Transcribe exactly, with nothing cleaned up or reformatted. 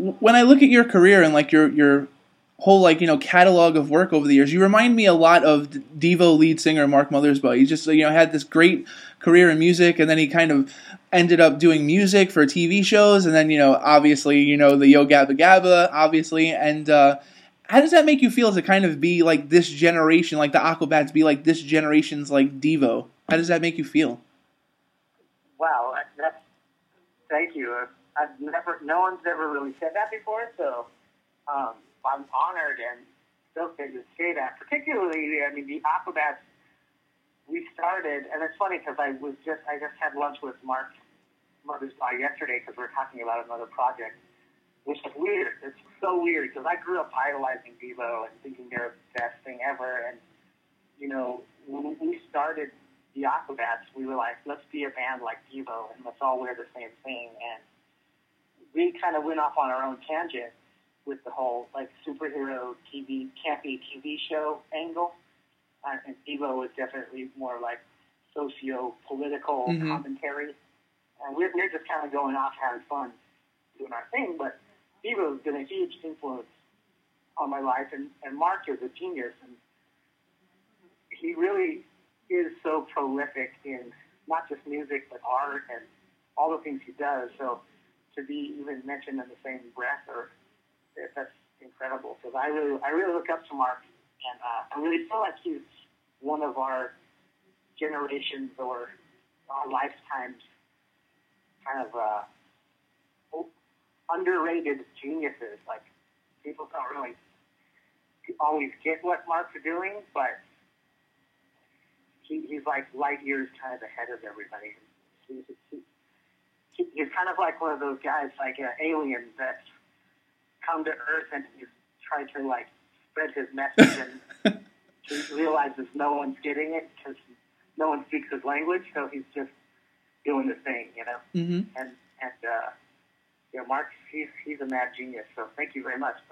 when I look at your career and like your your whole like you know catalog of work over the years, you remind me a lot of Devo lead singer Mark Mothersbaugh. He just you know had this great career in music, and then he kind of ended up doing music for T V shows, and then you know obviously you know the Yo Gabba Gabba, obviously, and uh, how does that make you feel to kind of be like this generation, like the Aquabats, be like this generation's like Devo? How does that make you feel? Wow, that's thank you. I've never, no one's ever really said that before, so um, I'm honored and stoked to say that. Particularly, I mean, the Aquabats, we started, and it's funny because I was just, I just had lunch with Mark Mothersbaugh yesterday because we were talking about another project, which is weird. It's so weird because I grew up idolizing Devo and thinking they're the best thing ever. And, you know, when we started the Aquabats, we were like, let's be a band like Devo and let's all wear the same thing. And we kind of went off on our own tangent with the whole like superhero T V, campy T V show angle. Uh, and Devo was definitely more like socio-political mm-hmm. commentary. And we're, we're just kind of going off having fun doing our thing. But Devo's been a huge influence on my life. And, and Mark is a genius. And he really is so prolific in not just music, but art and all the things he does. So to be even mentioned in the same breath, or that's incredible. Because I really, I really look up to Mark, and uh, I really feel like he's one of our generations or our lifetimes kind of uh, underrated geniuses. Like people don't really always get what Mark's doing, but he, he's like light years kind of ahead of everybody. He's, he's, he's kind of like one of those guys, like an alien that's come to Earth and he's trying to like spread his message, and he realizes no one's getting it because no one speaks his language, so he's just doing the thing, you know. Mm-hmm. And and uh, you know, Mark, he's he's a mad genius. So thank you very much.